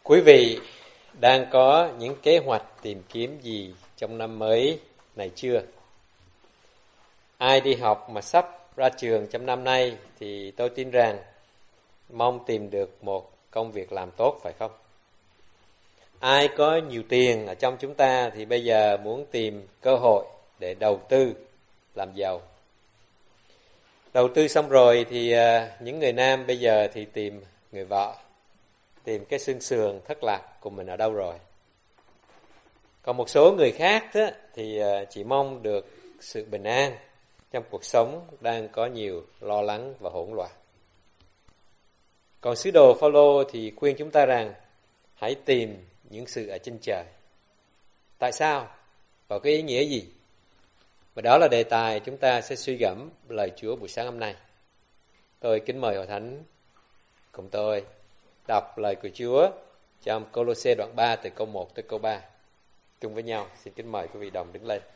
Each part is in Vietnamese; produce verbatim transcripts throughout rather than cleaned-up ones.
Quý vị đang có những kế hoạch tìm kiếm gì trong năm mới này chưa? Ai đi học mà sắp ra trường trong năm nay thì tôi tin rằng mong tìm được một công việc làm tốt, phải không? Ai có nhiều tiền ở trong chúng ta thì bây giờ muốn tìm cơ hội để đầu tư làm giàu. Đầu tư xong rồi thì những người nam bây giờ thì tìm người vợ, tìm cái xương sườn thất lạc của mình ở đâu rồi. Còn một số người khác đó, thì chỉ mong được sự bình an trong cuộc sống đang có nhiều lo lắng và hỗn loạn. Còn sứ đồ Phao-lô thì khuyên chúng ta rằng hãy tìm những sự ở trên trời. Tại sao? Và cái ý nghĩa gì? Và đó là đề tài chúng ta sẽ suy gẫm lời Chúa buổi sáng hôm nay. Tôi kính mời Hội Thánh cùng tôi đọc lời của Chúa trong Cô-lô-sê đoạn ba từ câu một tới câu ba. Chung với nhau, xin kính mời quý vị đồng đứng lên.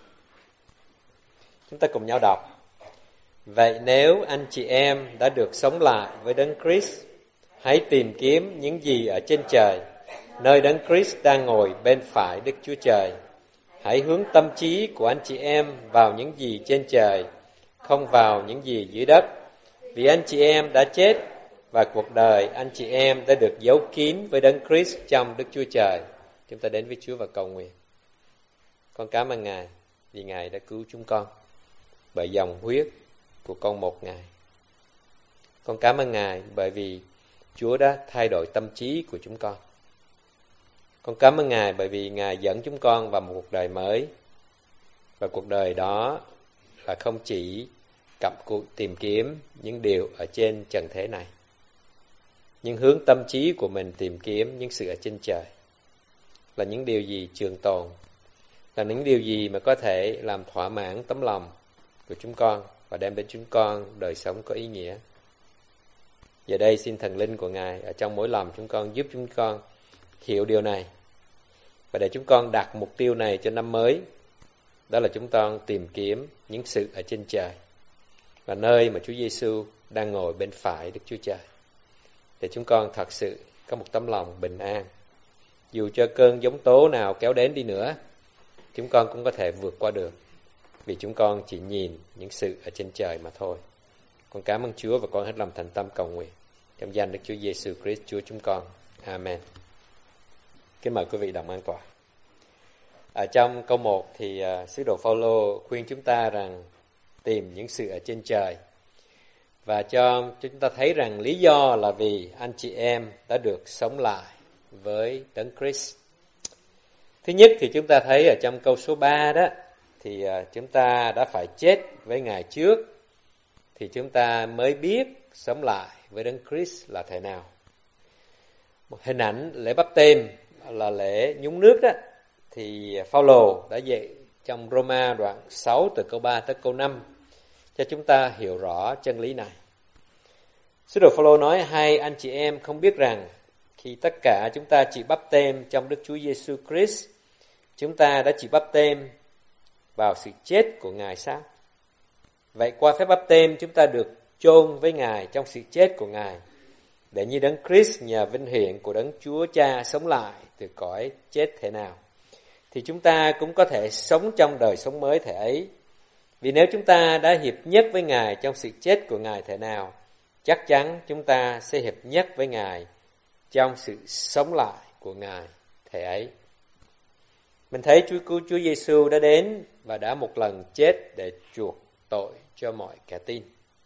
Chúng ta cùng nhau đọc. Vậy nếu anh chị em đã được sống lại với Đấng Christ, hãy tìm kiếm những gì ở trên trời, nơi Đấng Christ đang ngồi bên phải Đức Chúa Trời. Hãy hướng tâm trí của anh chị em vào những gì trên trời, không vào những gì dưới đất. Vì anh chị em đã chết và cuộc đời anh chị em đã được giấu kín với Đấng Christ trong Đức Chúa Trời. Chúng ta đến với Chúa và cầu nguyện. Con cảm ơn Ngài vì Ngài đã cứu chúng con bởi dòng huyết của con một Ngài. Con cảm ơn Ngài bởi vì Chúa đã thay đổi tâm trí của chúng con. Con cảm ơn Ngài bởi vì Ngài dẫn chúng con vào một cuộc đời mới. Và cuộc đời đó là không chỉ cặm cụi tìm kiếm những điều ở trên trần thế này, nhưng hướng tâm trí của mình tìm kiếm những sự ở trên trời. Là những điều gì trường tồn, là những điều gì mà có thể làm thỏa mãn tấm lòng của chúng con và đem đến chúng con đời sống có ý nghĩa. Giờ đây xin thần linh của Ngài ở trong mỗi lòng chúng con giúp chúng con hiểu điều này, và để chúng con đặt mục tiêu này cho năm mới. Đó là chúng con tìm kiếm những sự ở trên trời, và nơi mà Chúa Giêsu đang ngồi bên phải Đức Chúa Trời, để chúng con thật sự có một tấm lòng bình an. Dù cho cơn giông tố nào kéo đến đi nữa, chúng con cũng có thể vượt qua được, vì chúng con chỉ nhìn những sự ở trên trời mà thôi. Con cảm ơn Chúa và con hết lòng thành tâm cầu nguyện trong danh Đức Chúa Giêsu Christ Chúa chúng con. Amen. Kính mời quý vị đồng an tọa. Ở trong câu một thì uh, sứ đồ Phao-lô khuyên chúng ta rằng tìm những sự ở trên trời, và cho chúng ta thấy rằng lý do là vì anh chị em đã được sống lại với Đấng Christ. Thứ nhất thì chúng ta thấy ở trong câu số ba đó, thì uh, chúng ta đã phải chết với Ngài trước, thì chúng ta mới biết sống lại với Đấng Christ là thế nào. Một hình ảnh lễ báp têm là lễ nhúng nước đó, thì Phao-lô đã dạy trong Roma đoạn sáu từ câu ba tới câu năm cho chúng ta hiểu rõ chân lý này. Sứ đồ Phao-lô nói: hay anh chị em không biết rằng khi tất cả chúng ta chịu báp têm trong Đức Chúa Giêsu Christ, chúng ta đã chịu báp têm vào sự chết của Ngài sao? Vậy qua phép báp têm chúng ta được chôn với Ngài trong sự chết của Ngài, để như Đấng Christ nhờ vinh hiển của Đấng Chúa Cha sống lại từ cõi chết thế nào, thì chúng ta cũng có thể sống trong đời sống mới thể ấy. Vì nếu chúng ta đã hiệp nhất với Ngài trong sự chết của Ngài thế nào, chắc chắn chúng ta sẽ hiệp nhất với Ngài trong sự sống lại của Ngài thể ấy. Mình thấy Chúa cứu Chúa Giêsu đã đến và đã một lần chết để chuộc tội cho mọi kẻ tin.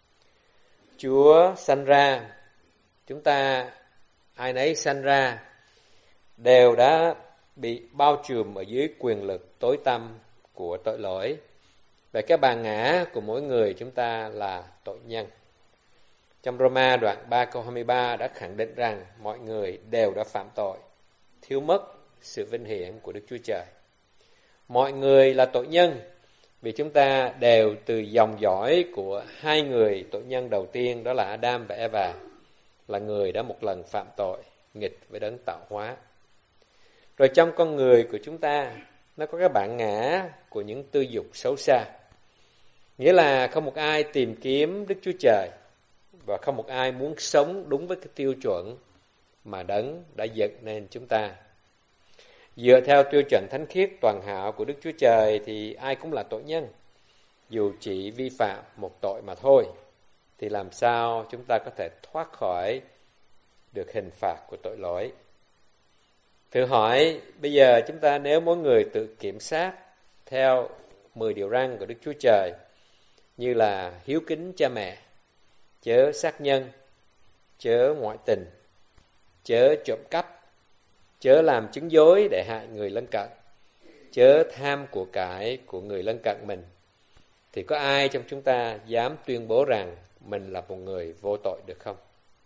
Chúa sanh ra, chúng ta ai nấy sanh ra đều đã bị bao trùm ở dưới quyền lực tối tăm của tội lỗi. Về cái bản ngã của mỗi người chúng ta là tội nhân. Trong Roma đoạn ba câu hai mươi ba đã khẳng định rằng mọi người đều đã phạm tội, thiếu mất sự vinh hiển của Đức Chúa Trời. Mọi người là tội nhân vì chúng ta đều từ dòng dõi của hai người tội nhân đầu tiên, đó là Adam và Eva, là người đã một lần phạm tội nghịch với Đấng tạo hóa. Rồi trong con người của chúng ta, nó có cái bản ngã của những tư dục xấu xa. Nghĩa là không một ai tìm kiếm Đức Chúa Trời, và không một ai muốn sống đúng với cái tiêu chuẩn mà Đấng đã dựng nên chúng ta. Dựa theo tiêu chuẩn thánh khiết toàn hảo của Đức Chúa Trời thì ai cũng là tội nhân, dù chỉ vi phạm một tội mà thôi, thì làm sao chúng ta có thể thoát khỏi được hình phạt của tội lỗi? Thử hỏi, bây giờ chúng ta nếu mỗi người tự kiểm soát theo mười điều răn của Đức Chúa Trời, như là hiếu kính cha mẹ, chớ sát nhân, chớ ngoại tình, chớ trộm cắp, chớ làm chứng dối để hại người lân cận, chớ tham của cải của người lân cận mình, thì có ai trong chúng ta dám tuyên bố rằng mình là một người vô tội được không?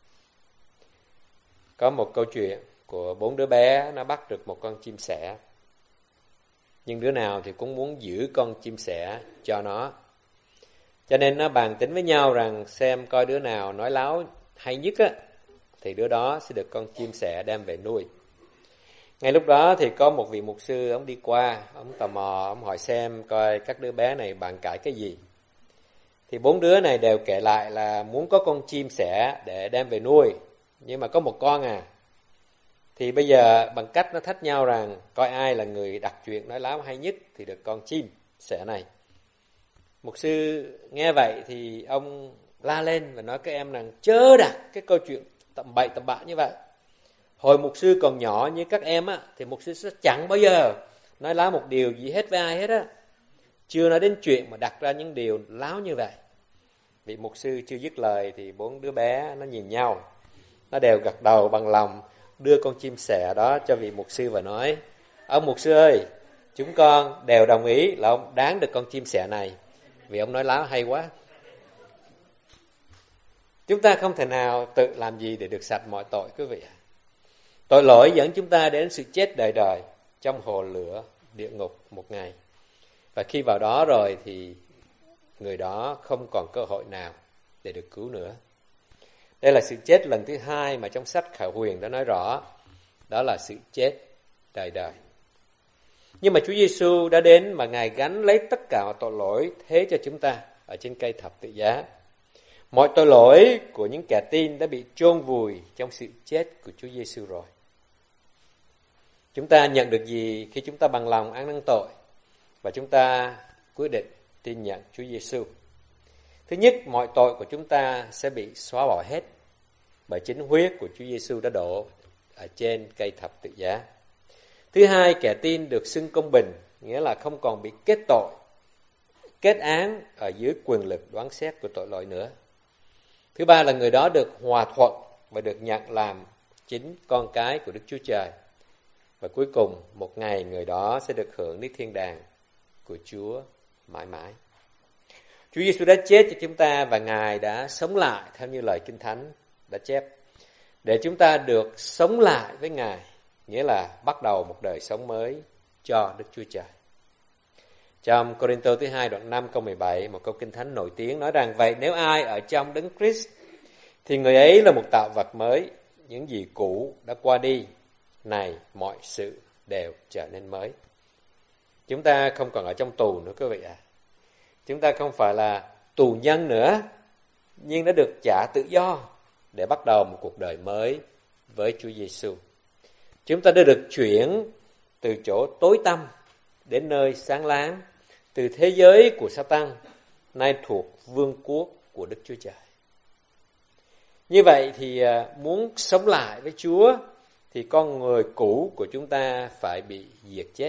Có một câu chuyện của bốn đứa bé, nó bắt được một con chim sẻ. Nhưng đứa nào thì cũng muốn giữ con chim sẻ cho nó. Cho nên nó bàn tính với nhau rằng xem coi đứa nào nói láo hay nhất á, thì đứa đó sẽ được con chim sẻ đem về nuôi. Ngay lúc đó thì có một vị mục sư, ông đi qua, ông tò mò, ông hỏi xem coi các đứa bé này bàn cãi cái gì. Thì bốn đứa này đều kể lại là muốn có con chim sẻ để đem về nuôi, nhưng mà có một con à. Thì bây giờ bằng cách nó thách nhau rằng coi ai là người đặt chuyện nói láo hay nhất thì được con chim sẻ này. Mục sư nghe vậy thì ông la lên và nói các em rằng chớ đặt cái câu chuyện tầm bậy tầm bạ như vậy. Hồi mục sư còn nhỏ như các em á, thì mục sư sẽ chẳng bao giờ nói láo một điều gì hết với ai hết á. Chưa nói đến chuyện mà đặt ra những điều láo như vậy. Vị mục sư chưa dứt lời thì bốn đứa bé nó nhìn nhau, nó đều gật đầu bằng lòng, đưa con chim sẻ đó cho vị mục sư và nói: ông mục sư ơi, chúng con đều đồng ý là ông đáng được con chim sẻ này, vì ông nói láo hay quá. Chúng ta không thể nào tự làm gì để được sạch mọi tội, quý vị. Tội lỗi dẫn chúng ta đến sự chết đời đời trong hồ lửa địa ngục một ngày. Và khi vào đó rồi thì người đó không còn cơ hội nào để được cứu nữa. Đây là sự chết lần thứ hai mà trong sách Khải Huyền đã nói rõ. Đó là sự chết đời đời. Nhưng mà Chúa Giêsu đã đến mà Ngài gánh lấy tất cả tội lỗi thế cho chúng ta ở trên cây thập tự giá. Mọi tội lỗi của những kẻ tin đã bị chôn vùi trong sự chết của Chúa Giêsu rồi. Chúng ta nhận được gì khi chúng ta bằng lòng ăn năn tội và chúng ta quyết định tin nhận Chúa Giêsu? Thứ nhất, mọi tội của chúng ta sẽ bị xóa bỏ hết bởi chính huyết của Chúa Giêsu đã đổ ở trên cây thập tự giá. Thứ hai, kẻ tin được xưng công bình, nghĩa là không còn bị kết tội, kết án ở dưới quyền lực đoán xét của tội lỗi nữa. Thứ ba là người đó được hòa thuận và được nhận làm chính con cái của Đức Chúa Trời. Và cuối cùng, một ngày người đó sẽ được hưởng đến thiên đàng của Chúa mãi mãi. Chúa Giêsu đã chết cho chúng ta và Ngài đã sống lại theo như lời Kinh Thánh đã chép, để chúng ta được sống lại với Ngài, nghĩa là bắt đầu một đời sống mới cho Đức Chúa Trời. Trong Cô-rinh-tô thứ hai đoạn năm câu mười bảy, một câu Kinh Thánh nổi tiếng nói rằng: vậy nếu ai ở trong Đấng Christ thì người ấy là một tạo vật mới, những gì cũ đã qua đi, này mọi sự đều trở nên mới. Chúng ta không còn ở trong tù nữa quý vị ạ. À. Chúng ta không phải là tù nhân nữa, nhưng đã được trả tự do để bắt đầu một cuộc đời mới với Chúa Giêsu. Chúng ta đã được chuyển từ chỗ tối tăm đến nơi sáng láng, từ thế giới của Sa-tan nay thuộc vương quốc của Đức Chúa Trời. Như vậy thì muốn sống lại với Chúa thì con người cũ của chúng ta phải bị diệt chết.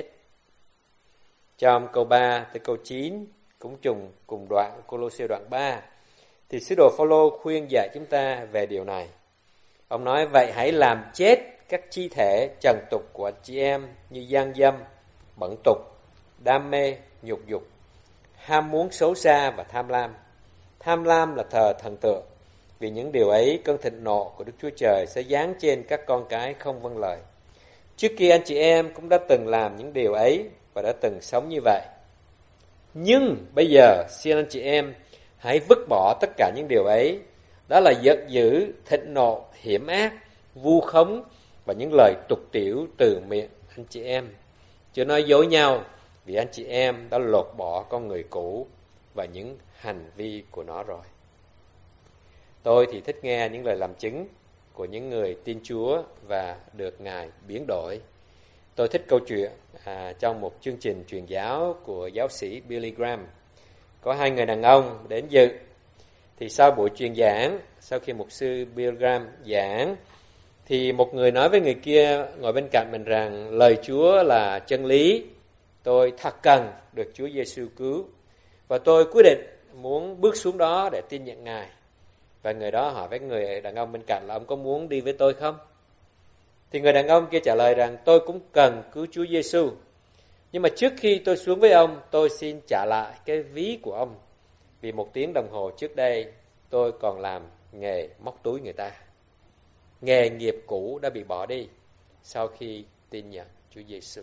Trong câu ba tới câu chín cũng trùng cùng đoạn Cô-lô-sê đoạn ba thì sứ đồ Phao-lô khuyên dạy chúng ta về điều này. Ông nói: vậy hãy làm chết các chi thể trần tục của anh chị em như gian dâm, bẩn tục, đam mê, nhục dục, ham muốn xấu xa và tham lam. Tham lam là thờ thần tượng, vì những điều ấy cơn thịnh nộ của Đức Chúa Trời sẽ giáng trên các con cái không vâng lời. Trước kia anh chị em cũng đã từng làm những điều ấy và đã từng sống như vậy. Nhưng bây giờ xin anh chị em hãy vứt bỏ tất cả những điều ấy. Đó là giận dữ, thịnh nộ, hiểm ác, vu khống và những lời tục tĩu từ miệng anh chị em. Chứ nói dối nhau, vì anh chị em đã lột bỏ con người cũ và những hành vi của nó rồi. Tôi thì thích nghe những lời làm chứng của những người tin Chúa và được Ngài biến đổi. Tôi thích câu chuyện à, trong một chương trình truyền giáo của giáo sĩ Billy Graham. Có hai người đàn ông đến dự. Thì sau buổi truyền giảng, sau khi mục sư Billy Graham giảng, thì một người nói với người kia ngồi bên cạnh mình rằng lời Chúa là chân lý. Tôi thật cần được Chúa Giêsu cứu. Và tôi quyết định muốn bước xuống đó để tin nhận Ngài. Và người đó hỏi với người đàn ông bên cạnh là ông có muốn đi với tôi không? Thì người đàn ông kia trả lời rằng tôi cũng cần cứu Chúa Giêsu. Nhưng mà trước khi tôi xuống với ông, tôi xin trả lại cái ví của ông. Vì một tiếng đồng hồ trước đây, tôi còn làm nghề móc túi người ta. Nghề nghiệp cũ đã bị bỏ đi sau khi tin nhận Chúa Giêsu.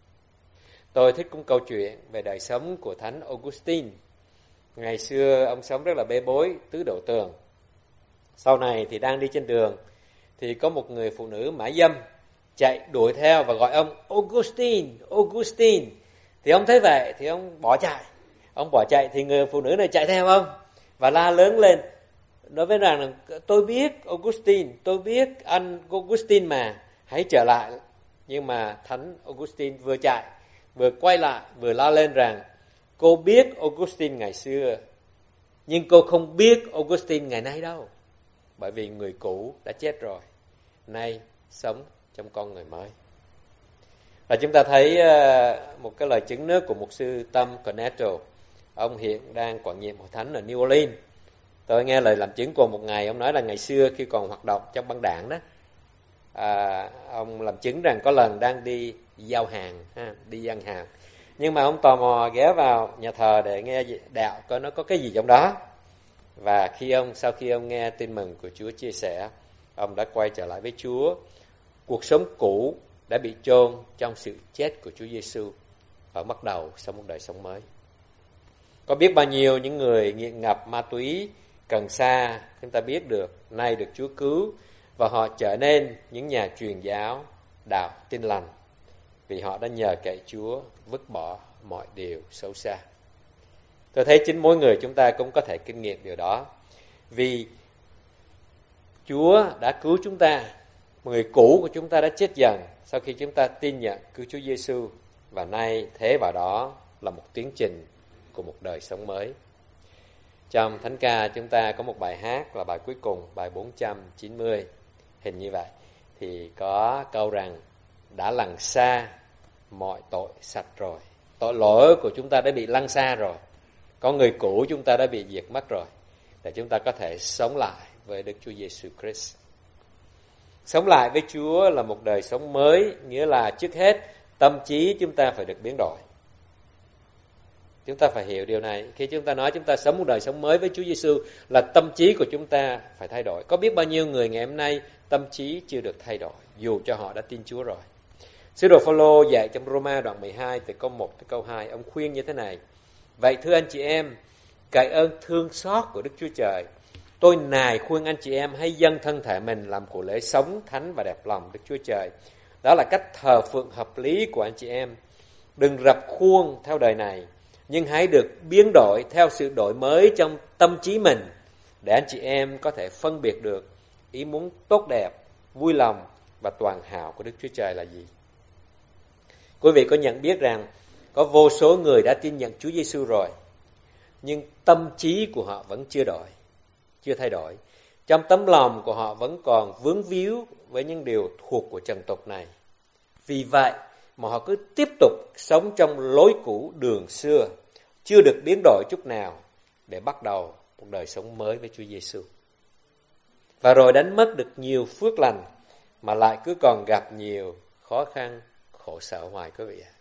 Tôi thích cũng câu chuyện về đời sống của Thánh Augustine. Ngày xưa ông sống rất là bê bối, tứ đổ tường. Sau này thì đang đi trên đường, thì có một người phụ nữ mãi dâm chạy đuổi theo và gọi ông Augustine, Augustine. Thì ông thấy vậy thì ông bỏ chạy. Ông bỏ chạy thì người phụ nữ này chạy theo ông và la lớn lên, nói với rằng tôi biết Augustine, tôi biết anh Augustine mà, hãy trở lại. Nhưng mà Thánh Augustine vừa chạy, vừa quay lại, vừa la lên rằng cô biết Augustine ngày xưa, nhưng cô không biết Augustine ngày nay đâu. Bởi vì người cũ đã chết rồi, nay sống trong con người mới. Và chúng ta thấy một cái lời chứng nước của mục sư Tom Cornetto. Ông hiện đang quản nhiệm hội thánh ở New Orleans. Tôi nghe lời làm chứng của một ngày, ông nói là ngày xưa khi còn hoạt động trong băng đảng đó, à, ông làm chứng rằng có lần đang đi giao hàng, ha, đi giao hàng. Nhưng mà ông tò mò ghé vào nhà thờ để nghe đạo coi nó có cái gì trong đó. Và khi ông sau khi ông nghe tin mừng của Chúa chia sẻ, ông đã quay trở lại với Chúa. Cuộc sống cũ đã bị chôn trong sự chết của Chúa Giêsu và bắt đầu sống một đời sống mới. Có biết bao nhiêu những người nghiện ngập ma túy, cần sa, chúng ta biết được, nay được Chúa cứu và họ trở nên những nhà truyền giáo đạo Tin Lành vì họ đã nhờ cậy Chúa vứt bỏ mọi điều xấu xa. Tôi thấy chính mỗi người chúng ta cũng có thể kinh nghiệm điều đó. Vì Chúa đã cứu chúng ta, người cũ của chúng ta đã chết dần sau khi chúng ta tin nhận cứu Chúa Giêsu, và nay thế vào đó là một tiến trình của một đời sống mới. Trong Thánh ca chúng ta có một bài hát là bài cuối cùng, bài bốn trăm chín mươi, hình như vậy. Thì có câu rằng đã lằn xa mọi tội sạch rồi. Tội lỗi của chúng ta đã bị lăn xa rồi. Có người cũ chúng ta đã bị diệt mất rồi, để chúng ta có thể sống lại với Đức Chúa Giêsu Christ. Sống lại với Chúa là một đời sống mới, nghĩa là trước hết tâm trí chúng ta phải được biến đổi. Chúng ta phải hiểu điều này. Khi chúng ta nói chúng ta sống một đời sống mới với Chúa Giêsu là tâm trí của chúng ta phải thay đổi. Có biết bao nhiêu người ngày hôm nay tâm trí chưa được thay đổi, dù cho họ đã tin Chúa rồi. Sứ đồ Phao-lô dạy trong Roma đoạn mười hai từ câu một tới câu hai, ông khuyên như thế này: vậy thưa anh chị em, cậy ơn thương xót của Đức Chúa Trời, tôi nài khuyên anh chị em hãy dâng thân thể mình làm của lễ sống thánh và đẹp lòng Đức Chúa Trời. Đó là cách thờ phượng hợp lý của anh chị em. Đừng rập khuôn theo đời này, nhưng hãy được biến đổi theo sự đổi mới trong tâm trí mình, để anh chị em có thể phân biệt được ý muốn tốt đẹp, vui lòng và toàn hảo của Đức Chúa Trời là gì. Quý vị có nhận biết rằng có vô số người đã tin nhận Chúa Giêsu rồi, nhưng tâm trí của họ vẫn chưa đổi, chưa thay đổi. Trong tấm lòng của họ vẫn còn vướng víu với những điều thuộc của trần tục này. Vì vậy mà họ cứ tiếp tục sống trong lối cũ đường xưa, chưa được biến đổi chút nào để bắt đầu một đời sống mới với Chúa Giêsu. Và rồi đánh mất được nhiều phước lành mà lại cứ còn gặp nhiều khó khăn, khổ sở hoài quý vị ạ.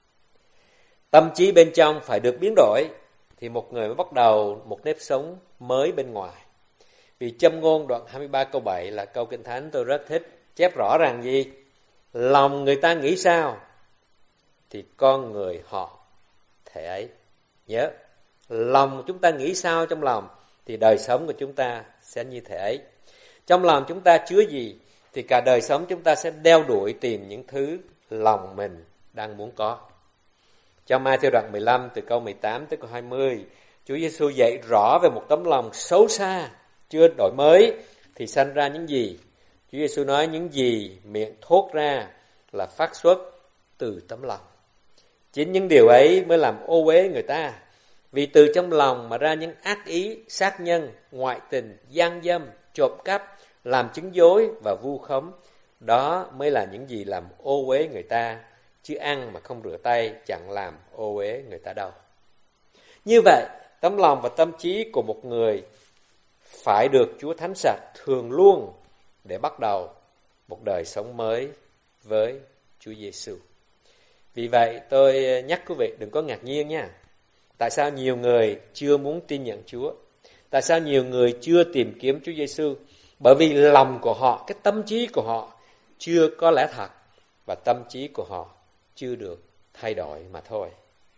Tâm trí bên trong phải được biến đổi thì một người mới bắt đầu một nếp sống mới bên ngoài. Vì Châm ngôn đoạn hai mươi ba câu bảy là câu Kinh Thánh tôi rất thích, chép rõ ràng gì? Lòng người ta nghĩ sao thì con người họ thể ấy. Nhớ, lòng chúng ta nghĩ sao trong lòng thì đời sống của chúng ta sẽ như thế ấy. Trong lòng chúng ta chứa gì thì cả đời sống chúng ta sẽ đeo đuổi tìm những thứ lòng mình đang muốn có. Trong Ma-thi-ơ đoạn mười lăm từ câu mười tám tới câu hai mươi, Chúa Giêsu dạy rõ về một tấm lòng xấu xa, chưa đổi mới thì sanh ra những gì? Chúa Giêsu nói những gì miệng thốt ra là phát xuất từ tấm lòng. Chính những điều ấy mới làm ô uế người ta. Vì từ trong lòng mà ra những ác ý, sát nhân, ngoại tình, gian dâm, trộm cắp, làm chứng dối và vu khống. Đó mới là những gì làm ô uế người ta, chứ ăn mà không rửa tay chẳng làm ô uế người ta đâu. Như vậy, tấm lòng và tâm trí của một người phải được Chúa thánh sạch thường luôn để bắt đầu một đời sống mới với Chúa Giêsu. Vì vậy tôi nhắc quý vị đừng có ngạc nhiên nha. Tại sao nhiều người chưa muốn tin nhận Chúa? Tại sao nhiều người chưa tìm kiếm Chúa Giêsu? Bởi vì lòng của họ, cái tâm trí của họ chưa có lẽ thật và tâm trí của họ chưa được thay đổi mà thôi.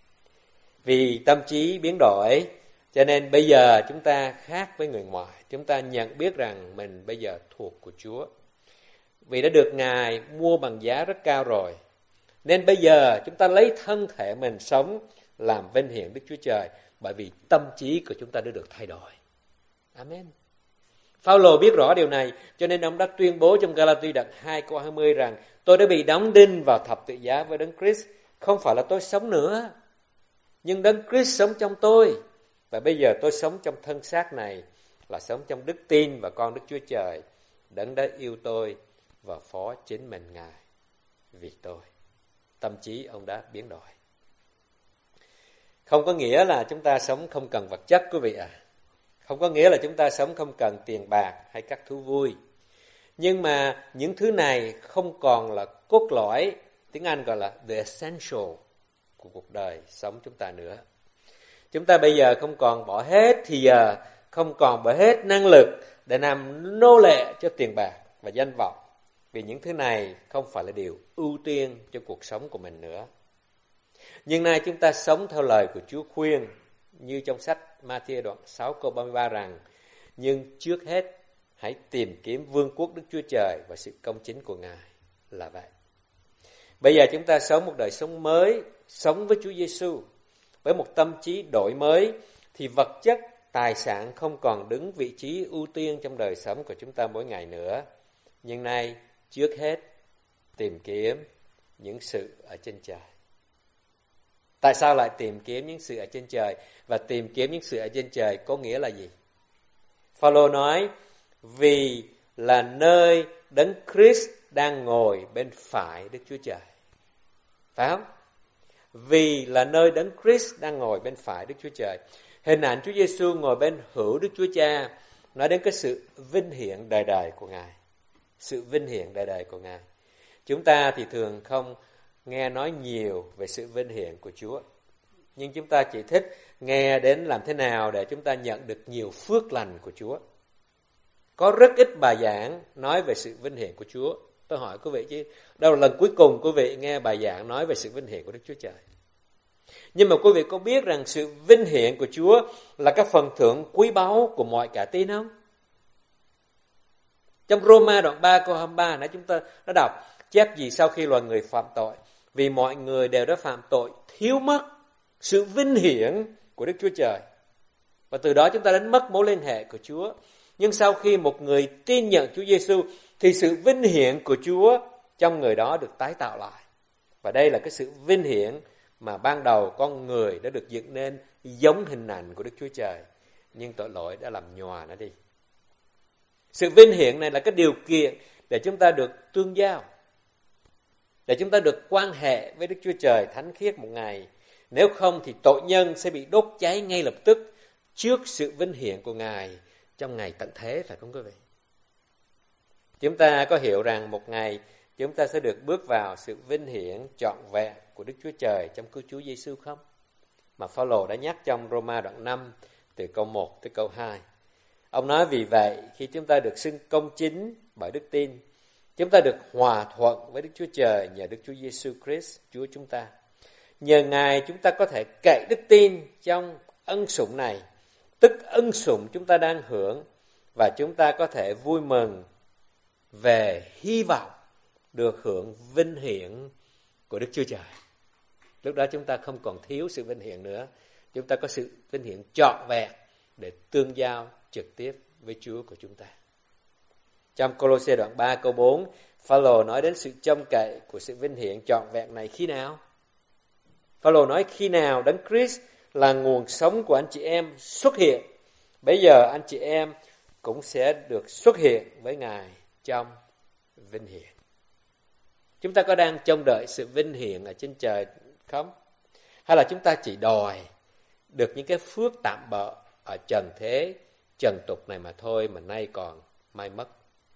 Vì tâm trí biến đổi cho nên bây giờ chúng ta khác với người ngoài. Chúng ta nhận biết rằng mình bây giờ thuộc của Chúa. Vì đã được Ngài mua bằng giá rất cao rồi. Nên bây giờ chúng ta lấy thân thể mình sống làm vinh hiển Đức Chúa Trời. Bởi vì tâm trí của chúng ta đã được thay đổi. Amen. Phao-lô biết rõ điều này, cho nên ông đã tuyên bố trong Ga-la-ti đoạn hai câu hai mươi rằng tôi đã bị đóng đinh vào thập tự giá với Đấng Christ. Không phải là tôi sống nữa, nhưng Đấng Christ sống trong tôi. Và bây giờ tôi sống trong thân xác này là sống trong đức tin và con Đức Chúa Trời. Đấng đã yêu tôi và phó chính mình Ngài vì tôi. Tâm trí ông đã biến đổi. Không có nghĩa là chúng ta sống không cần vật chất quý vị ạ. À. Không có nghĩa là chúng ta sống không cần tiền bạc hay các thú vui. Nhưng mà những thứ này không còn là cốt lõi, tiếng Anh gọi là the essential của cuộc đời sống chúng ta nữa. Chúng ta bây giờ không còn bỏ hết thì giờ, không còn bỏ hết năng lực để làm nô lệ cho tiền bạc và danh vọng. Vì những thứ này không phải là điều ưu tiên cho cuộc sống của mình nữa. Nhưng nay chúng ta sống theo lời của Chúa khuyên, như trong sách Ma-thi-ơ đoạn sáu câu ba mươi ba rằng: nhưng trước hết hãy tìm kiếm vương quốc Đức Chúa Trời và sự công chính của Ngài. Là vậy. Bây giờ chúng ta sống một đời sống mới, sống với Chúa Giêsu với một tâm trí đổi mới, thì vật chất, tài sản không còn đứng vị trí ưu tiên trong đời sống của chúng ta mỗi ngày nữa. Nhưng nay trước hết tìm kiếm những sự ở trên trời. Tại sao lại tìm kiếm những sự ở trên trời? Và tìm kiếm những sự ở trên trời có nghĩa là gì? Phao-lô nói vì là nơi Đấng Christ đang ngồi bên phải Đức Chúa Trời. Phải không? Vì là nơi Đấng Christ đang ngồi bên phải Đức Chúa Trời. Hình ảnh Chúa Giêsu ngồi bên hữu Đức Chúa Cha nói đến cái sự vinh hiển đời đời của Ngài. Sự vinh hiển đời đời của Ngài. Chúng ta thì thường không nghe nói nhiều về sự vinh hiển của Chúa. Nhưng chúng ta chỉ thích nghe đến làm thế nào để chúng ta nhận được nhiều phước lành của Chúa. Có rất ít bài giảng nói về sự vinh hiển của Chúa. Tôi hỏi quý vị chứ, đâu là lần cuối cùng quý vị nghe bài giảng nói về sự vinh hiển của Đức Chúa Trời? Nhưng mà quý vị có biết rằng sự vinh hiển của Chúa là cái phần thưởng quý báu của mọi cả tin không? Trong Roma đoạn ba câu hai mươi ba nãy chúng ta đã đọc chép gì sau khi loài người phạm tội? Vì mọi người đều đã phạm tội, thiếu mất sự vinh hiển của Đức Chúa Trời. Và từ đó chúng ta đánh mất mối liên hệ của Chúa. Nhưng sau khi một người tin nhận Chúa Giêsu thì sự vinh hiển của Chúa trong người đó được tái tạo lại. Và đây là cái sự vinh hiển mà ban đầu con người đã được dựng nên giống hình ảnh của Đức Chúa Trời. Nhưng tội lỗi đã làm nhòa nó đi. Sự vinh hiển này là cái điều kiện để chúng ta được tương giao, để chúng ta được quan hệ với Đức Chúa Trời thánh khiết một ngày. Nếu không thì tội nhân sẽ bị đốt cháy ngay lập tức trước sự vinh hiển của Ngài trong ngày tận thế, phải không quý vị? Chúng ta có hiểu rằng một ngày chúng ta sẽ được bước vào sự vinh hiển trọn vẹn của Đức Chúa Trời trong cứu Chúa Giêsu không? Mà Phao-lô đã nhắc trong Roma đoạn năm từ câu một tới câu hai. Ông nói vì vậy khi chúng ta được xưng công chính bởi đức tin, chúng ta được hòa thuận với Đức Chúa Trời nhờ Đức Chúa Giêsu Christ, Chúa chúng ta. Nhờ Ngài chúng ta có thể cậy đức tin trong ân sủng này, tức ân sủng chúng ta đang hưởng, và chúng ta có thể vui mừng về hy vọng được hưởng vinh hiển của Đức Chúa Trời. Lúc đó chúng ta không còn thiếu sự vinh hiển nữa. Chúng ta có sự vinh hiển trọn vẹn để tương giao trực tiếp với Chúa của chúng ta. Trong Cô-lô-sê đoạn ba câu bốn, Pha-lô nói đến sự trông cậy của sự vinh hiển trọn vẹn này khi nào? Pha-lô nói khi nào Đấng Christ là nguồn sống của anh chị em xuất hiện, bây giờ anh chị em cũng sẽ được xuất hiện với Ngài trong vinh hiển. Chúng ta có đang trông đợi sự vinh hiển ở trên trời không? Hay là chúng ta chỉ đòi được những cái phước tạm bợ ở trần thế, trần tục này mà thôi, mà nay còn mai mất.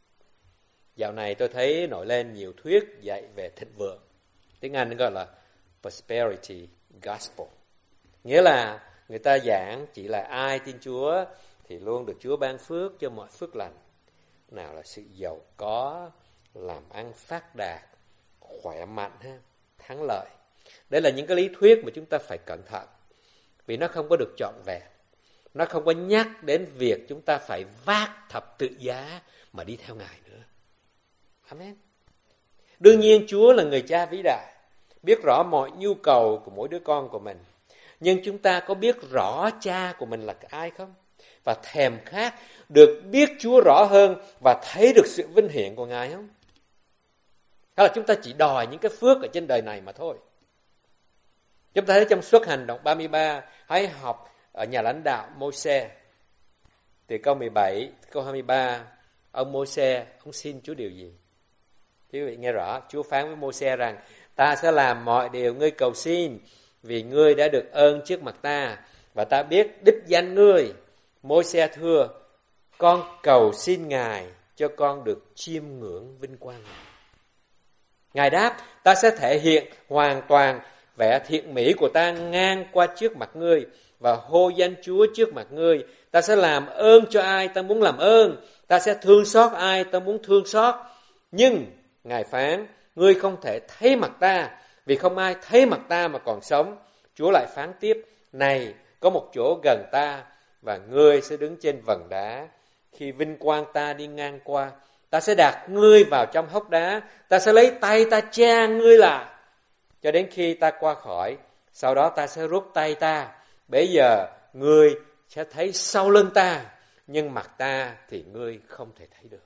Dạo này tôi thấy nổi lên nhiều thuyết dạy về thịnh vượng. Tiếng Anh gọi là prosperity gospel. Nghĩa là người ta giảng chỉ là ai tin Chúa thì luôn được Chúa ban phước cho mọi phước lành. Nào là sự giàu có, làm ăn phát đạt, khỏe mạnh, ha, thắng lợi. Đây là những cái lý thuyết mà chúng ta phải cẩn thận. Vì nó không có được trọn vẹn. Nó không có nhắc đến việc chúng ta phải vác thập tự giá mà đi theo Ngài nữa. Amen. Đương nhiên Chúa là người cha vĩ đại, biết rõ mọi nhu cầu của mỗi đứa con của mình. Nhưng chúng ta có biết rõ cha của mình là ai không? Và thèm khát được biết Chúa rõ hơn và thấy được sự vinh hiển của Ngài không? Hay là chúng ta chỉ đòi những cái phước ở trên đời này mà thôi? Chúng ta thấy trong Xuất Hành đoạn ba mươi ba, hãy học ở nhà lãnh đạo Môi-se. Từ câu mười bảy, câu hai mươi ba, ông Môi-se, ông xin Chúa điều gì? Quý vị nghe rõ, Chúa phán với Môi-se rằng, ta sẽ làm mọi điều ngươi cầu xin, vì ngươi đã được ơn trước mặt ta, và ta biết đích danh ngươi. Môi-se thưa, con cầu xin Ngài cho con được chiêm ngưỡng vinh quang Ngài. Ngài đáp, ta sẽ thể hiện hoàn toàn vẻ thiện mỹ của ta ngang qua trước mặt ngươi, và hô danh Chúa trước mặt ngươi. Ta sẽ làm ơn cho ai ta muốn làm ơn, ta sẽ thương xót ai ta muốn thương xót. Nhưng Ngài phán, ngươi không thể thấy mặt ta, vì không ai thấy mặt ta mà còn sống. Chúa lại phán tiếp, này, có một chỗ gần ta, và ngươi sẽ đứng trên vầng đá. Khi vinh quang ta đi ngang qua, ta sẽ đặt ngươi vào trong hốc đá, ta sẽ lấy tay ta che ngươi lại, cho đến khi ta qua khỏi. Sau đó ta sẽ rút tay ta. Bây giờ ngươi sẽ thấy sau lưng ta, nhưng mặt ta thì ngươi không thể thấy được.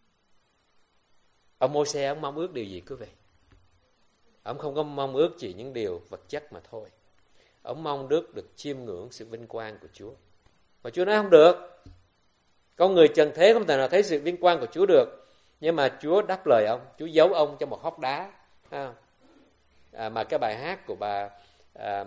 Ông Môi-se ông mong ước điều gì quý vị? Ông không có mong ước chỉ những điều vật chất mà thôi. Ông mong ước được chiêm ngưỡng sự vinh quang của Chúa. Mà Chúa nói không được. Con người trần thế không thể nào thấy sự vinh quang của Chúa được. Nhưng mà Chúa đáp lời ông, Chúa giấu ông trong một hốc đá. À, mà cái bài hát của bà à,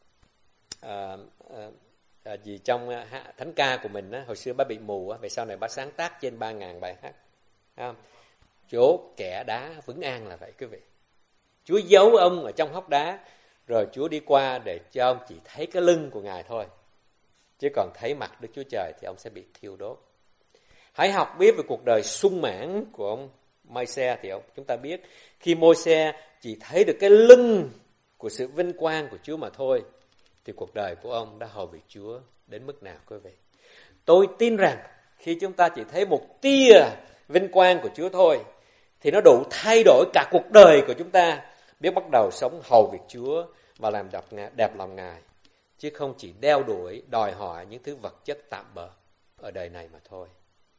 à, à, à, gì trong à, thánh ca của mình á, hồi xưa bà bị mù á, về sau này bà sáng tác trên ba ngàn bài hát. À, chỗ kẻ đá vững an là vậy quý vị. Chúa giấu ông ở trong hốc đá, rồi Chúa đi qua để cho ông chỉ thấy cái lưng của Ngài thôi. Chứ còn thấy mặt Đức Chúa Trời thì ông sẽ bị thiêu đốt. Hãy học biết về cuộc đời sung mãn của ông Môi-se thì ông, chúng ta biết khi Môi-se chỉ thấy được cái lưng của sự vinh quang của Chúa mà thôi, thì cuộc đời của ông đã hầu việc Chúa đến mức nào quý vị? Tôi tin rằng khi chúng ta chỉ thấy một tia vinh quang của Chúa thôi, thì nó đủ thay đổi cả cuộc đời của chúng ta, biết bắt đầu sống hầu việc Chúa và làm đẹp lòng Ngài, chứ không chỉ đeo đuổi, đòi hỏi những thứ vật chất tạm bợ ở đời này mà thôi.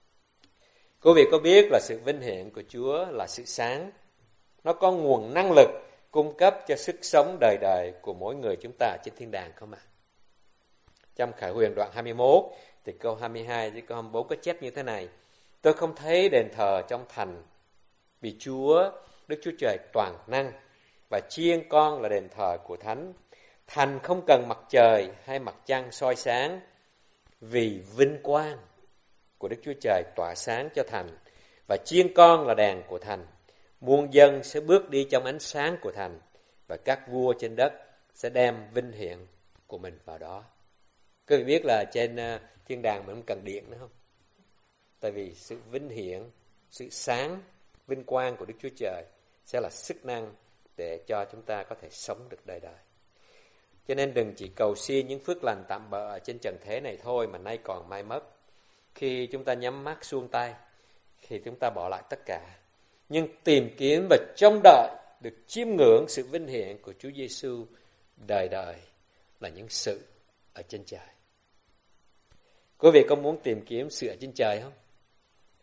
Quý vị có biết là sự vinh hiển của Chúa là sự sáng. Nó có nguồn năng lực cung cấp cho sức sống đời đời của mỗi người chúng ta trên thiên đàng không ạ? Trong Khải Huyền đoạn hai mươi mốt, thì câu hai mươi hai đến câu hai mươi bốn có chép như thế này. Tôi không thấy đền thờ trong thành, vì Chúa, Đức Chúa Trời toàn năng, và chiên con là đền thờ của Thánh. Thành không cần mặt trời hay mặt trăng soi sáng, vì vinh quang của Đức Chúa Trời tỏa sáng cho thành, và chiên con là đèn của thành. Muôn dân sẽ bước đi trong ánh sáng của thành, và các vua trên đất sẽ đem vinh hiển của mình vào đó. Quý vị biết là trên thiên đàng mình không cần điện nữa không? Tại vì sự vinh hiển, sự sáng, vinh quang của Đức Chúa Trời sẽ là sức năng để cho chúng ta có thể sống được đời đời. Cho nên đừng chỉ cầu xin những phước lành tạm bợ ở trên trần thế này thôi mà nay còn mai mất. Khi chúng ta nhắm mắt xuông tay, thì chúng ta bỏ lại tất cả. Nhưng tìm kiếm và trông đợi được chiêm ngưỡng sự vinh hiển của Chúa Giêsu đời đời là những sự ở trên trời. Quý vị có muốn tìm kiếm sự ở trên trời không?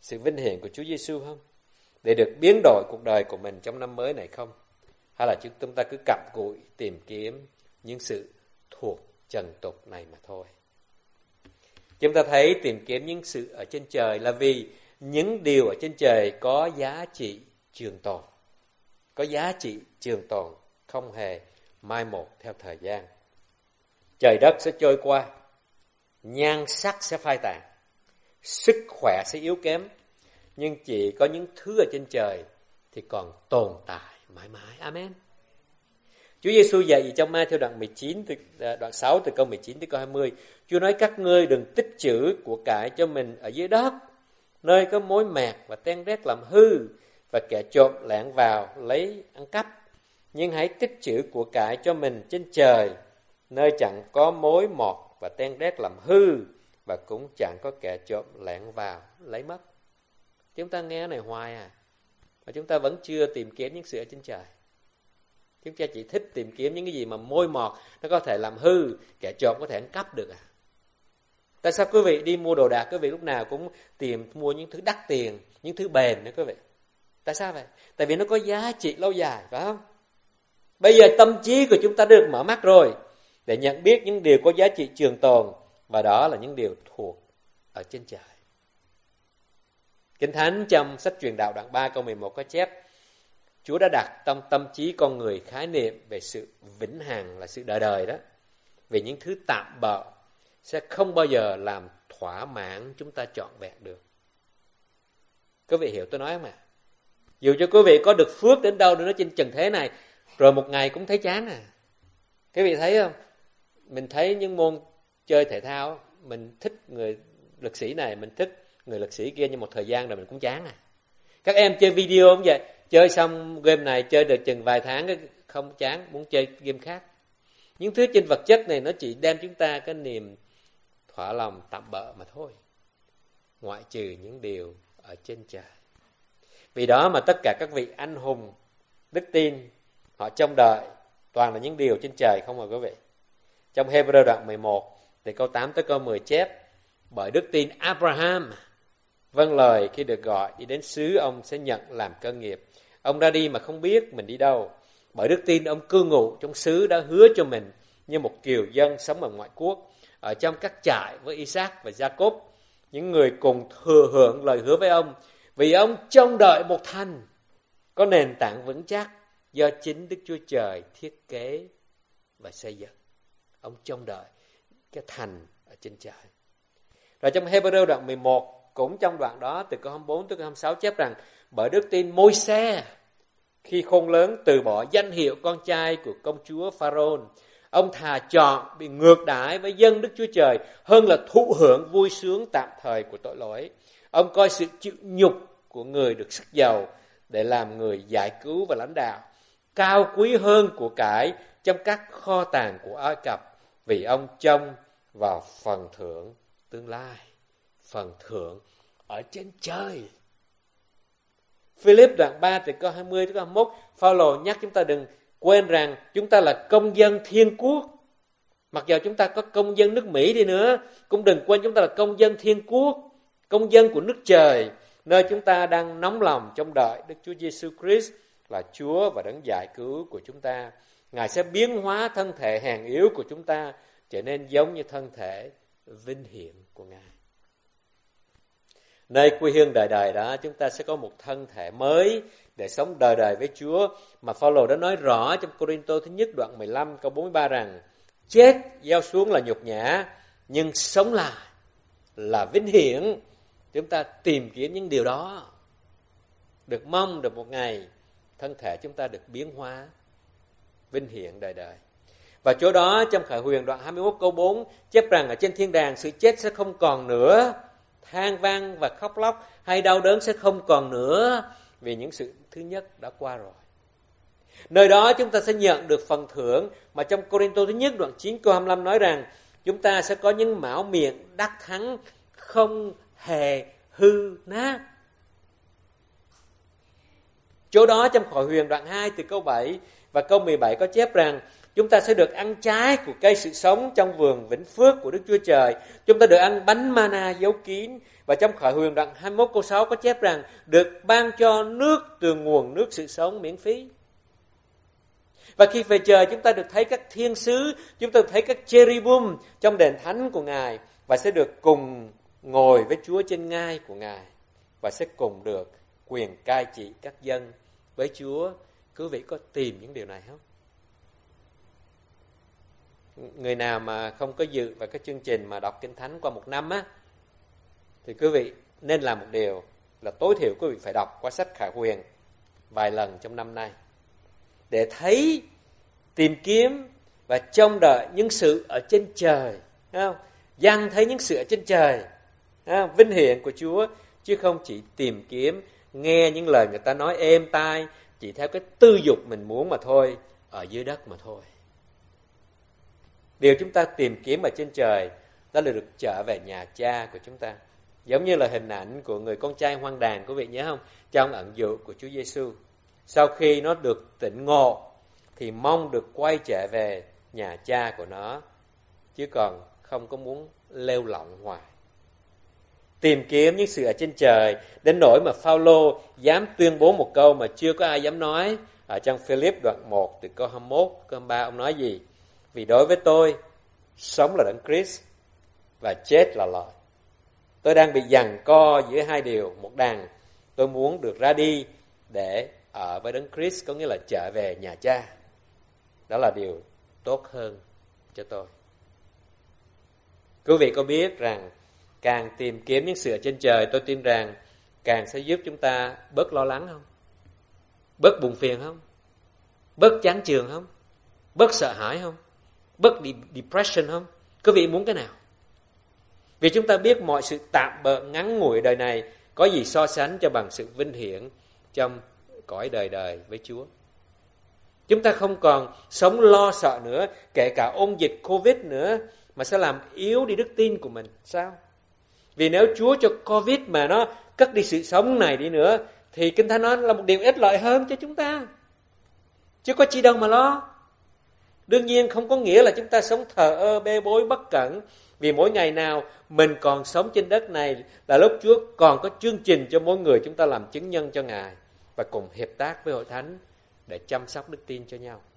sự vinh hiển của Chúa Giêsu không? Để được biến đổi cuộc đời của mình trong năm mới này không? Hay là chúng ta cứ cặm cụi tìm kiếm những sự thuộc trần tục này mà thôi? Chúng ta thấy tìm kiếm những sự ở trên trời là vì những điều ở trên trời có giá trị trường tồn. Có giá trị trường tồn, không hề mai một theo thời gian. Trời đất sẽ trôi qua, nhan sắc sẽ phai tàn, sức khỏe sẽ yếu kém, nhưng chỉ có những thứ ở trên trời thì còn tồn tại mãi mãi. Amen. Chúa Giêsu dạy trong Ma-thi-êu đoạn mười chín, đoạn sáu từ câu mười chín tới câu hai mươi. Chúa nói các ngươi đừng tích trữ của cải cho mình ở dưới đất, nơi có mối mẹt và ten rét làm hư, và kẻ trộm lẻn vào lấy ăn cắp. Nhưng hãy tích trữ của cải cho mình trên trời, nơi chẳng có mối mọt và ten rét làm hư, và cũng chẳng có kẻ trộm lẻn vào lấy mất. Chúng ta nghe này hoài à, mà chúng ta vẫn chưa tìm kiếm những sự ở trên trời. Chúng ta chỉ thích tìm kiếm những cái gì mà môi mọt, nó có thể làm hư, kẻ trộm có thể ăn cắp được à. Tại sao quý vị đi mua đồ đạc, quý vị lúc nào cũng tìm mua những thứ đắt tiền, những thứ bền nữa quý vị? Tại sao vậy? Tại vì nó có giá trị lâu dài, phải không? Bây giờ tâm trí của chúng ta được mở mắt rồi để nhận biết những điều có giá trị trường tồn, và đó là những điều thuộc ở trên trời. Kinh Thánh trong sách Truyền Đạo đoạn ba câu mười một có chép: Chúa đã đặt trong tâm trí con người khái niệm về sự vĩnh hằng là sự đời đời đó. Vì những thứ tạm bợ sẽ không bao giờ làm thỏa mãn chúng ta trọn vẹn được. Quý vị hiểu tôi nói không ạ? Dù cho quý vị có được phước đến đâu nữa trên trần thế này, rồi một ngày cũng thấy chán à. Quý vị thấy không? Mình thấy những môn chơi thể thao, mình thích người lực sĩ này, mình thích người lực sĩ kia, nhưng một thời gian rồi mình cũng chán à. Các em chơi video cũng vậy, chơi xong game này chơi được chừng vài tháng không chán, muốn chơi game khác. Những thứ trên vật chất này nó chỉ đem chúng ta cái niềm thỏa lòng tạm bợ mà thôi, ngoại trừ những điều ở trên trời. Vì đó mà tất cả các vị anh hùng đức tin, họ trông đợi toàn là những điều trên trời không à quý vị. Trong Hebrew đoạn mười một từ câu tám tới câu mười chép: bởi đức tin Abraham vâng lời khi được gọi đi đến xứ ông sẽ nhận làm cơ nghiệp. Ông ra đi mà không biết mình đi đâu. Bởi đức tin ông cư ngụ trong xứ đã hứa cho mình, như một kiều dân sống ở ngoại quốc, ở trong các trại với Isaac và Jacob, những người cùng thừa hưởng lời hứa với ông. Vì ông trông đợi một thành có nền tảng vững chắc do chính Đức Chúa Trời thiết kế và xây dựng. Ông trông đợi cái thành ở trên trời. Rồi trong Hebrew đoạn mười một, cũng trong đoạn đó từ câu hai mươi bốn tới câu hai mươi sáu chép rằng: bởi đức tin Môi-se khi khôn lớn từ bỏ danh hiệu con trai của công chúa Pharaoh, ông thà chọn bị ngược đãi với dân Đức Chúa Trời hơn là thụ hưởng vui sướng tạm thời của tội lỗi. Ông coi sự chịu nhục của người được sức giàu để làm người giải cứu và lãnh đạo cao quý hơn của cải trong các kho tàng của Ai Cập, vì ông trông vào phần thưởng tương lai, phần thưởng ở trên trời. Philip đoạn ba từ câu hai mươi tới câu hai mươi mốt, Phaolô nhắc chúng ta đừng quên rằng chúng ta là công dân thiên quốc. Mặc dù chúng ta có công dân nước Mỹ đi nữa, cũng đừng quên chúng ta là công dân thiên quốc, công dân của nước trời, nơi chúng ta đang nóng lòng trông đợi Đức Chúa Giêsu Christ là Chúa và đấng giải cứu của chúng ta. Ngài sẽ biến hóa thân thể hèn yếu của chúng ta trở nên giống như thân thể vinh hiển của Ngài. Nơi quê hương đời đời đó, chúng ta sẽ có một thân thể mới để sống đời đời với Chúa, mà Phaolô đã nói rõ trong Cô-rinh-tô thứ nhất đoạn mười lăm câu bốn mươi ba rằng: chết gieo xuống là nhục nhã, nhưng sống lại là vinh hiển. Chúng ta tìm kiếm những điều đó, được mong được một ngày thân thể chúng ta được biến hóa vinh hiển đời đời. Và chỗ đó trong Khải Huyền đoạn hai mươi mốt câu bốn chép rằng ở trên thiên đàng sự chết sẽ không còn nữa, than vang và khóc lóc hay đau đớn sẽ không còn nữa, vì những sự thứ nhất đã qua rồi. Nơi đó chúng ta sẽ nhận được phần thưởng mà trong Cô-rinh-tô thứ nhất đoạn chín câu hai mươi lăm nói rằng chúng ta sẽ có những mão miệng đắc thắng không hề hư nát. Chỗ đó trong Khải Huyền đoạn hai từ câu bảy và câu mười bảy có chép rằng Chúng ta sẽ được ăn trái của cây sự sống trong vườn vĩnh phước của Đức Chúa Trời. Chúng ta được ăn bánh mana giấu kín. Và trong Khải Huyền đoạn hai mươi mốt câu sáu có chép rằng được ban cho nước từ nguồn nước sự sống miễn phí. Và khi về trời chúng ta được thấy các thiên sứ, chúng ta được thấy các cherubim trong đền thánh của Ngài và sẽ được cùng ngồi với Chúa trên ngai của Ngài và sẽ cùng được quyền cai trị các dân với Chúa. Quý vị có tìm những điều này không? Người nào mà không có dự vào cái chương trình mà đọc Kinh Thánh qua một năm á, thì quý vị nên làm một điều là tối thiểu quý vị phải đọc qua sách Khải Huyền vài lần trong năm nay để thấy, tìm kiếm và trông đợi những sự ở trên trời, thấy không? Dăng thấy những sự ở trên trời, thấy không? Vinh hiển của Chúa, chứ không chỉ tìm kiếm nghe những lời người ta nói êm tai, chỉ theo cái tư dục mình muốn mà thôi, ở dưới đất mà thôi. Điều chúng ta tìm kiếm ở trên trời đó là được trở về nhà cha của chúng ta. Giống như là hình ảnh của người con trai hoang đàn, quý vị nhớ không? Trong ẩn dụ của Chúa Giêsu, sau khi nó được tỉnh ngộ thì mong được quay trở về nhà cha của nó, chứ còn không có muốn lêu lỏng hoài. Tìm kiếm những sự ở trên trời đến nỗi mà Phao-lô dám tuyên bố một câu mà chưa có ai dám nói. Ở trong Philip đoạn một từ câu hai mươi mốt, câu hai mươi ba ông nói gì? Vì đối với tôi, sống là Đấng Christ và chết là lợi. Tôi đang bị giằng co giữa hai điều. Một đằng tôi muốn được ra đi để ở với Đấng Christ, có nghĩa là trở về nhà cha. Đó là điều tốt hơn cho tôi. Quý vị có biết rằng càng tìm kiếm những sự ở trên trời, tôi tin rằng càng sẽ giúp chúng ta bớt lo lắng không? Bớt buồn phiền không? Bớt chán chường không? Bớt sợ hãi không? Bớt depression không? Quý vị muốn cái nào? Vì chúng ta biết mọi sự tạm bợ ngắn ngủi đời này có gì so sánh cho bằng sự vinh hiển trong cõi đời đời với Chúa. Chúng ta không còn sống lo sợ nữa, kể cả ôn dịch Covid nữa, mà sẽ làm yếu đi đức tin của mình. Sao? Vì nếu Chúa cho Covid mà nó cất đi sự sống này đi nữa, thì Kinh Thánh nói là một điều ích lợi hơn cho chúng ta. Chứ có chi đâu mà lo. Đương nhiên không có nghĩa là chúng ta sống thờ ơ, bê bối, bất cẩn. Vì mỗi ngày nào mình còn sống trên đất này là lúc Chúa còn có chương trình cho mỗi người chúng ta làm chứng nhân cho Ngài và cùng hiệp tác với Hội Thánh để chăm sóc đức tin cho nhau.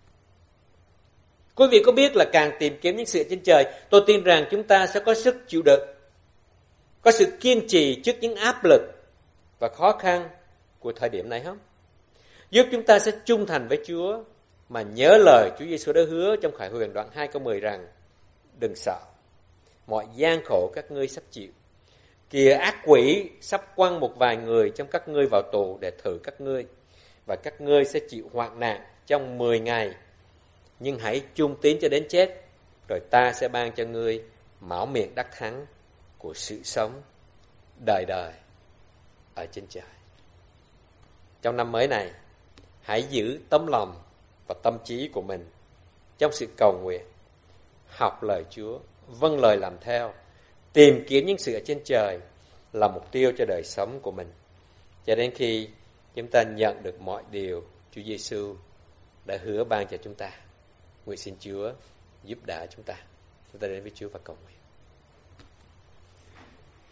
Quý vị có biết là càng tìm kiếm những sự trên trời, tôi tin rằng chúng ta sẽ có sức chịu đựng, có sự kiên trì trước những áp lực và khó khăn của thời điểm này không? Giúp chúng ta sẽ trung thành với Chúa mà nhớ lời Chúa Giêsu đã hứa trong Khải Huyền đoạn hai câu mười rằng đừng sợ, mọi gian khổ các ngươi sắp chịu. Kìa ác quỷ sắp quăng một vài người trong các ngươi vào tù để thử các ngươi, và các ngươi sẽ chịu hoạn nạn trong mười ngày. Nhưng hãy chung tín cho đến chết, rồi ta sẽ ban cho ngươi mão miệng đắc thắng của sự sống đời đời ở trên trời. Trong năm mới này, hãy giữ tấm lòng và tâm trí của mình trong sự cầu nguyện, học lời Chúa, vâng lời làm theo, tìm kiếm những sự ở trên trời là mục tiêu cho đời sống của mình, cho đến khi chúng ta nhận được mọi điều Chúa Giêsu đã hứa ban cho chúng ta. Nguyện xin Chúa giúp đỡ chúng ta. Chúng ta đến với Chúa và cầu nguyện.